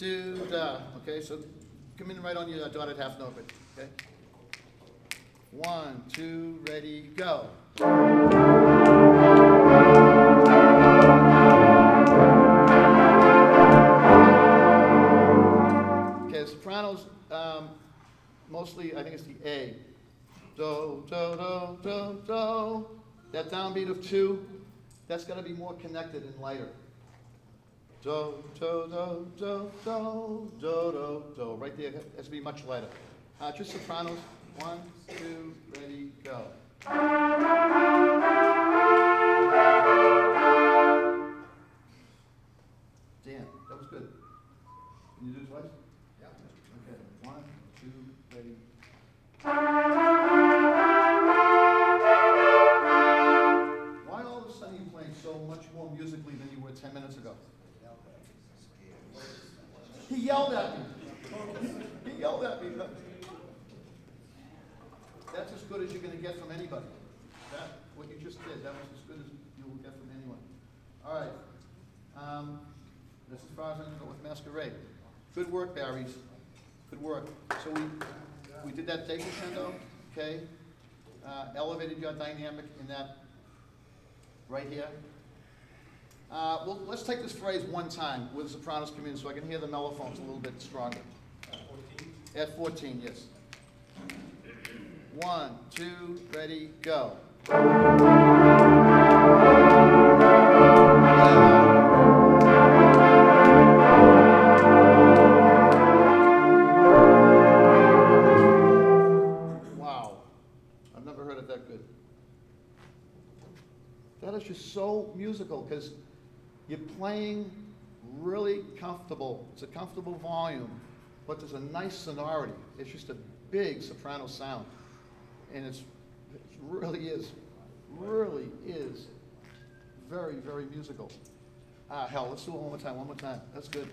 do, da. Okay, so come in right on your dotted half note, okay? 1, 2, ready, go. Okay, sopranos, mostly, I think it's the A. Do, do, do, do, do. That downbeat of 2, that's got to be more connected and lighter. Do, do, do, do, do, do, do, do. Right there, it has to be much lighter. Just sopranos. 1, 2, ready, go. Dan, that was good. Can you do it twice? Yeah. Okay. 1, 2, ready. Why all of a sudden are you playing so much more musically than you were 10 minutes ago? He yelled at me. He yelled at me. That's as good as you're going to get from anybody. What you just did, that was as good as you will get from anyone. All right. That's as far as I'm going to go with Masquerade. Good work, Barry's. Good work. So we did that decrescendo, okay? Elevated your dynamic in that right here. Well, let's take this phrase one time with the sopranos come in so I can hear the mellophones a little bit stronger. 14? At 14, yes. 1, 2, ready, go. Wow. I've never heard it that good. That is just so musical because you're playing really comfortable. It's a comfortable volume, but there's a nice sonority. It's just a big soprano sound. And it really is very, very musical. Hell, let's do it one more time. That's good.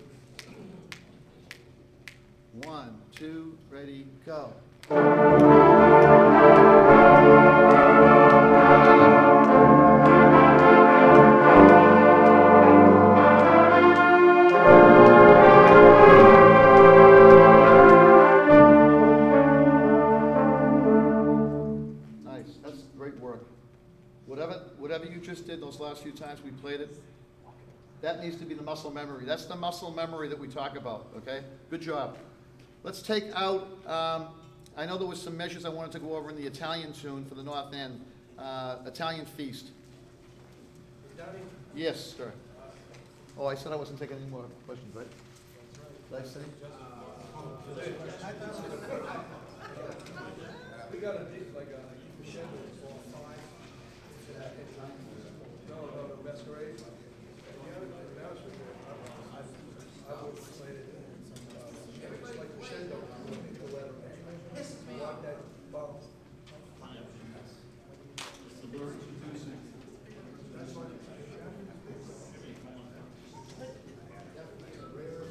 1, 2, ready, go. Whatever you just did those last few times we played it, that needs to be the muscle memory. That's the muscle memory that we talk about, okay? Good job. Let's take out, I know there was some measures I wanted to go over in the Italian tune for the North End, Italian Feast. Italian? Yes, sir. Oh, I said I wasn't taking any more questions, right? Did I say? We got a like a crescendo.